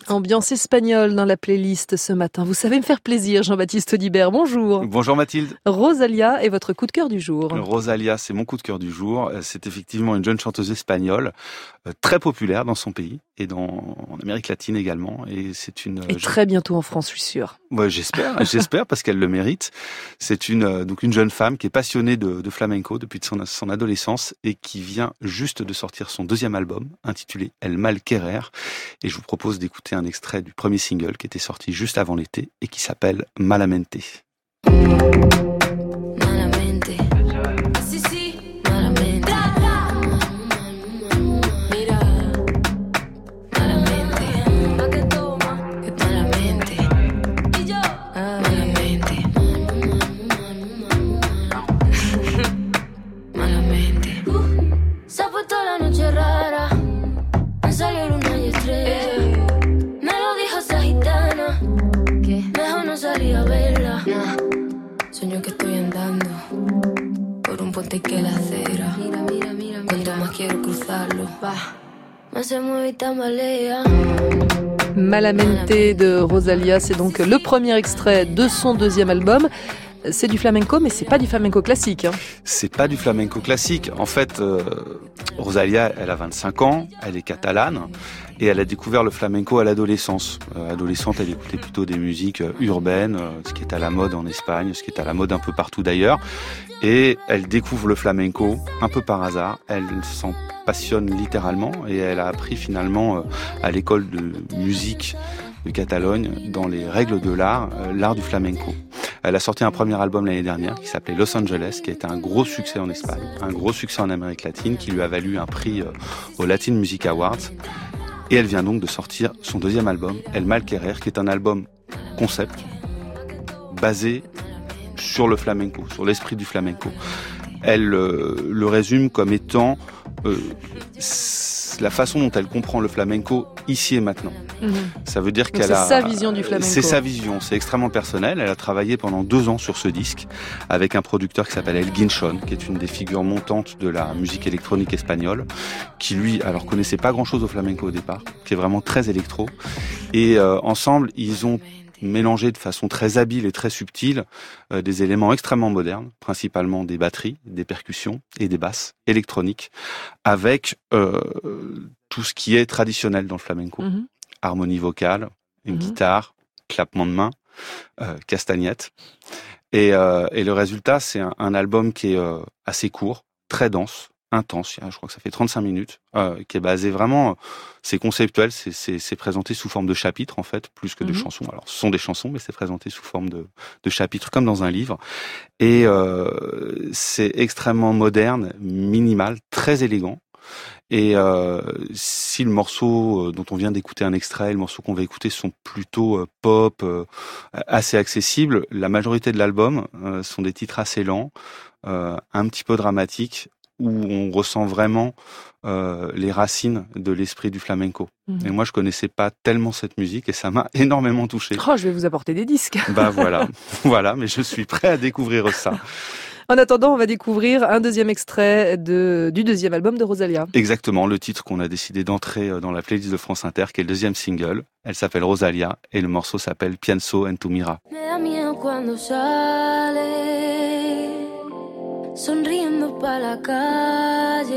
Ambiance espagnole dans la playlist ce matin. Vous savez me faire plaisir, Jean-Baptiste Audibert. Bonjour. Bonjour Mathilde. Rosalía est votre coup de cœur du jour. Rosalía, c'est mon coup de cœur du jour. C'est effectivement une jeune chanteuse espagnole, très populaire dans son pays et en Amérique latine également. Et c'est une très bientôt en France, je suis sûre. Ouais, j'espère parce qu'elle le mérite. C'est donc une jeune femme qui est passionnée de flamenco depuis son adolescence et qui vient juste de sortir son deuxième album intitulé El Mal Querer. Et je vous propose d'écouter un extrait du premier single qui était sorti juste avant l'été et qui s'appelle Malamente. Sueño que estoy andando por un puente que la acera. Cuanto más quiero cruzarlo, más se mueve y tambalea. Malamente de Rosalía, c'est donc le premier extrait de son deuxième album. C'est du flamenco, mais c'est pas du flamenco classique. C'est pas du flamenco classique. En fait, Rosalía, elle a 25 ans, elle est catalane et elle a découvert le flamenco à l'adolescence. Adolescente, elle écoutait plutôt des musiques urbaines, ce qui est à la mode en Espagne, ce qui est à la mode un peu partout d'ailleurs. Et elle découvre le flamenco un peu par hasard. Elle s'en passionne littéralement et elle a appris finalement à l'école de musique de Catalogne, dans les règles de l'art du flamenco. Elle a sorti un premier album l'année dernière qui s'appelait Los Angeles, qui a été un gros succès en Espagne, un gros succès en Amérique latine, qui lui a valu un prix aux Latin Music Awards. Et elle vient donc de sortir son deuxième album, El Mal Querer, qui est un album concept, basé sur le flamenco, sur l'esprit du flamenco. Elle le résume comme étant la façon dont elle comprend le flamenco ici et maintenant. Ça veut dire qu'elle a... C'est sa vision du flamenco. C'est sa vision, c'est extrêmement personnel. Elle a travaillé pendant 2 ans sur ce disque avec un producteur qui s'appelle El Guinchon, qui est une des figures montantes de la musique électronique espagnole, qui lui, alors connaissait pas grand-chose au flamenco au départ, qui est vraiment très électro. Et ensemble, ils ont mélangé de façon très habile et très subtile des éléments extrêmement modernes, principalement des batteries, des percussions et des basses électroniques, avec tout ce qui est traditionnel dans le flamenco. Harmonie vocale, une guitare, clappement de main, castagnette. Et le résultat, c'est un album qui est assez court, très dense, intense, je crois que ça fait 35 minutes, qui est basé vraiment, c'est conceptuel, c'est présenté sous forme de chapitres en fait, plus que de chansons. Alors ce sont des chansons, mais c'est présenté sous forme de chapitres, comme dans un livre. Et c'est extrêmement moderne, minimal, très élégant. Et si le morceau dont on vient d'écouter un extrait, le morceau qu'on va écouter sont plutôt pop, assez accessibles, la majorité de l'album sont des titres assez lents, un petit peu dramatiques, où on ressent vraiment les racines de l'esprit du flamenco. Et moi, je connaissais pas tellement cette musique et ça m'a énormément touché. Oh, je vais vous apporter des disques. Bah voilà, mais je suis prêt à découvrir ça. En attendant, on va découvrir un deuxième extrait du deuxième album de Rosalía. Exactement, le titre qu'on a décidé d'entrer dans la playlist de France Inter, qui est le deuxième single. Elle s'appelle Rosalía et le morceau s'appelle Pienso en tu mira. Sonriendo pa la calle,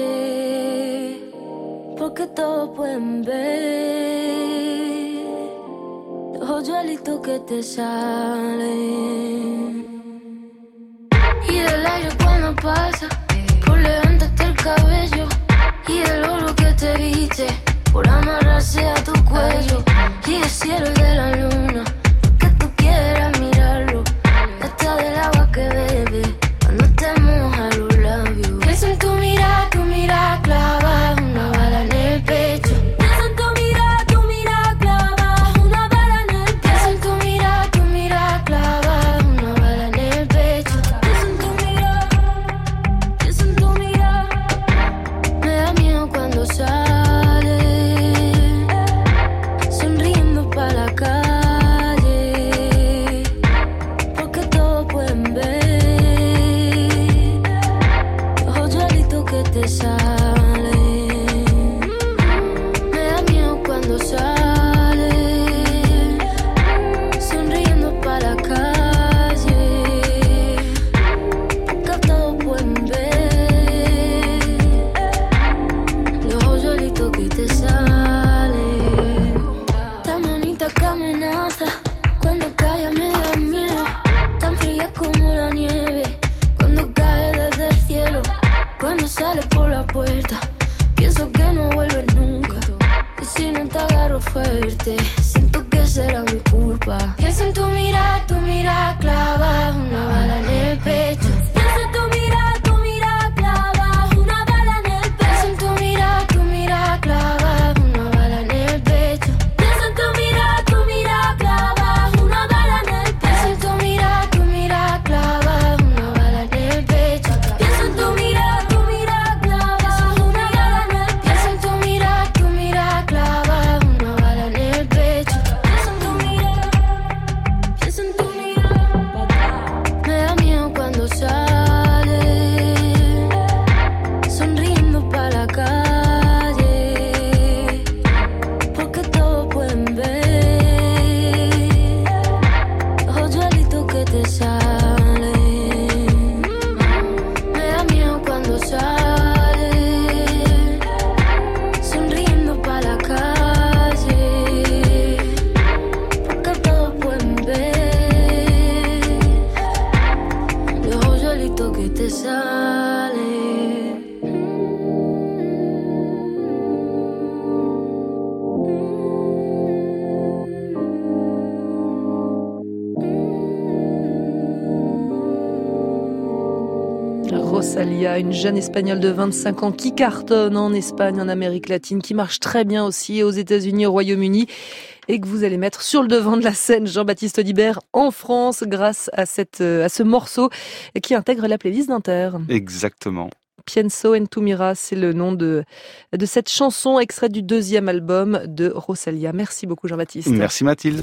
porque todos pueden ver los hoyuelitos que te salen. Y del aire cuando pasa, por levantarte el cabello, y del oro que te viste, por amarrarse a tu cuello, y el cielo y de la luna, que tú quieras mirarlo, hasta del agua que bebe. No te mojas los labios. Pienso en tu mira clavada, una bala en el pecho. Pienso en tu mira clavada, una bala en el pecho. Pienso en tu mira clavada, una bala en el pecho. Pienso en tu mira. Me da miedo cuando sale, sonriendo pa' la verte, siento que será mi culpa. Pienso en tu mirada clava una bala en el pecho. Pienso en tu mirada clava una bala en el pecho. Pienso en tu mirada clava una bala en el pecho. Pienso en tu mirada clava una bala en el pecho. Pienso en tu mirada clava una bala en el pecho. Pienso en tu mirada clava una bala en el pecho. Pienso en tu mirada clava una bala en el pecho. Pienso en tu mirada. Me da miedo cuando sale, sonriendo pa' la calle, porque todos pueden ver hoyuelito que te sale. Me da miedo cuando sale, sonriendo pa' la calle, porque todos pueden ver los hoyuelitos que te sale. Rosalía, une jeune Espagnole de 25 ans qui cartonne en Espagne, en Amérique latine, qui marche très bien aussi aux États-Unis, au Royaume-Uni, et que vous allez mettre sur le devant de la scène, Jean-Baptiste Audibert, en France, grâce à ce morceau qui intègre la playlist d'Inter. Exactement. Pienso en tu mira, c'est le nom de cette chanson extraite du 2e album de Rosalía. Merci beaucoup Jean-Baptiste. Merci Mathilde.